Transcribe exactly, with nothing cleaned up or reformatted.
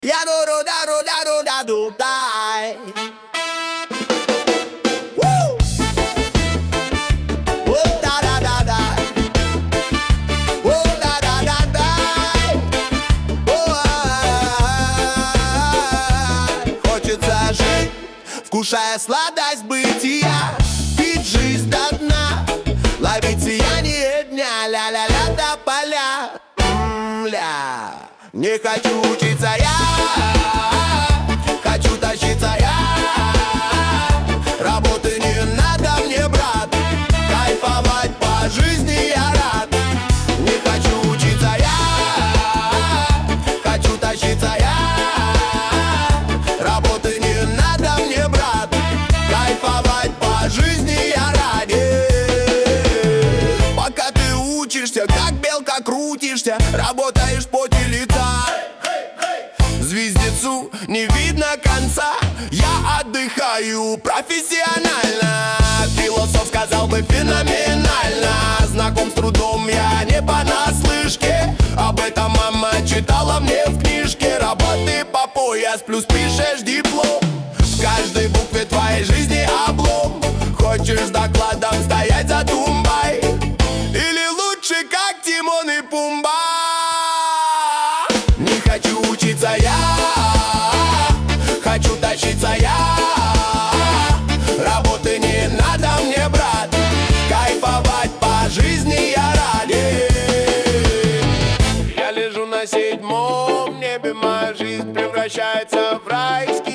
Я ду ду да ду да ду да ду дай. Хочется жить, вкушая сладость бытия, пить жизнь до дна, ловить сияние дня, ля-ля-ля до поля. М-ля, не хочу учиться я, хочу тащиться я. Работы не надо мне, брат, кайфовать по жизни я рад. Не хочу учиться я, хочу тащиться я. Работы не надо мне, брат, кайфовать по жизни я рад. Пока ты учишься, как белка крутишься, работаешь в поте лица. Звездецу не видно конца, я отдыхаю профессионально. Философ сказал бы феноменально. Знаком с трудом я не понаслышке, об этом мама читала мне в книжке. Работы по пояс, плюс пишешь диплом. В каждой букве твоей жизни облом. Хочешь с докладом стоять за тумбой, или лучше как Тимон и Пумба? Не хочу учиться я, хочу тащиться я. Работы не надо мне, брат, кайфовать по жизни я рад. Я лежу на седьмом небе, моя жизнь превращается в райский